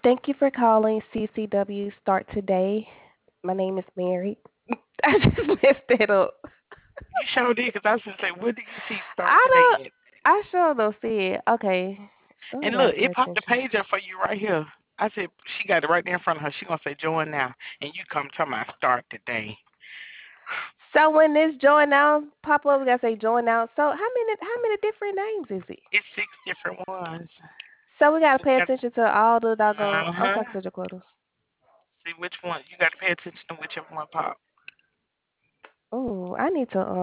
Thank you for calling CCW Start Today. My name is Mary. I just messed that up. You sure did, because I was going to say, where do you see start I today don't. at? I sure don't see it. Okay. Oh, I And gotta look, pay it popped the attention. page up for you right here. I said, she got it right there in front of her. She going to say, join now. And you come tell my start today. So when this join now pop up, we gotta say join now. So how many different names is it? It's six different ones. So we gotta So you pay got, attention to all the doggone. I'm uh-huh. talking to Jaquatas. See which one. You got to pay attention to whichever one pop. Oh, I need to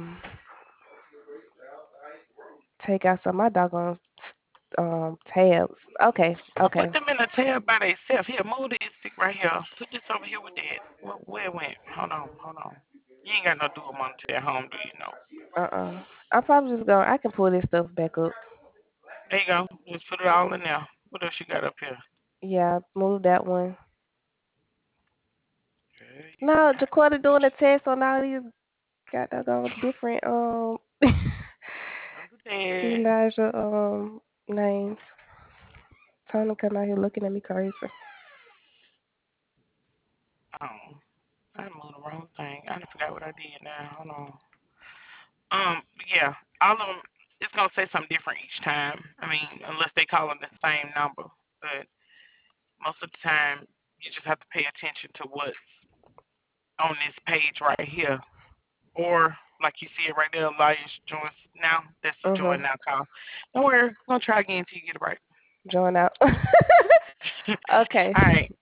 take out some of my doggone tabs. Okay, Put okay. them in a tab by themselves. Here, move this stick right here. Put this over here with that. Where it went? Hold on, hold on. You ain't got no dual monitor at home, do you know? I'm probably just going. I can pull this stuff back up. There you go. Just put it all in there. What else you got up here? Yeah, move that one. Girl, you No, got Jaquetta doing a test on all these got doggone different don't do that. Elijah names. Tony come out here looking at me crazy. Oh, I moved the wrong thing. I done forgot what I did now. Hold on. Yeah, all of them. It's gonna say something different each time. I mean, unless they call them the same number, but most of the time you just have to pay attention to what's on this page right here, or like you see it right there, Elias joins now. That's the join Mhm. now call. Don't worry, I'm gonna try again till you get it right. Join out. Okay. All right.